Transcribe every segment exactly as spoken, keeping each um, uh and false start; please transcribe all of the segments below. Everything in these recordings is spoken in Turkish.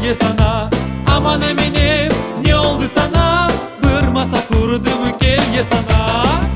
ye sana. Aman Eminem ne oldu sana? Bir masa kurdum gel ye sana.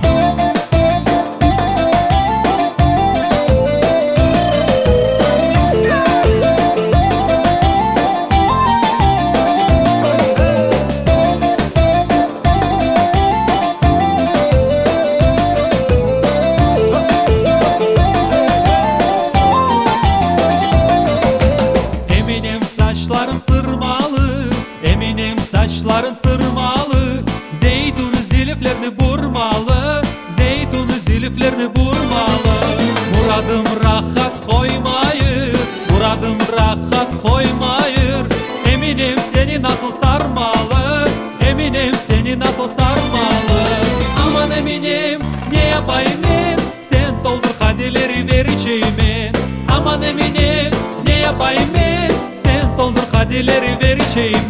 Saçların sırmalı, Eminem saçların sırmalı. Zeytun ziliflerini burmalı, zeytun ziliflerini burmalı. Muradım rahat koymayır, muradım rahat koymayır. Eminem seni nasıl sarmalı, Eminem seni nasıl sarmalı. Aman Eminem ne yapayım ben, sen doldur hadileri ver içeyim. Aman Eminem ne yapayım ben, sen doldur hadileri ver içeyim.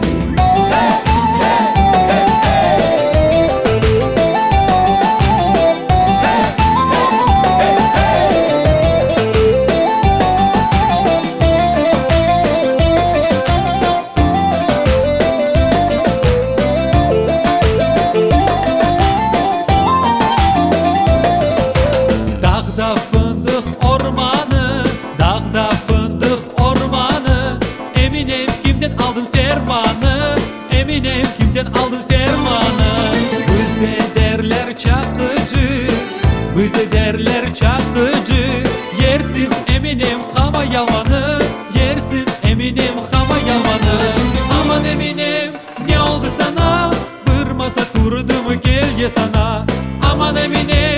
Dağda fındık ormanı, dağda fındık ormanı. Eminem kimden aldın fermanı, Eminem kimden aldın fermanı. Bize derler çakıcı, bize derler çakıcı. Yersin Eminem hava yalanı, yersin Eminem hava yalanı. Aman Eminem ne oldu sana? Bir masa kurdum gel ye sana. Aman Eminem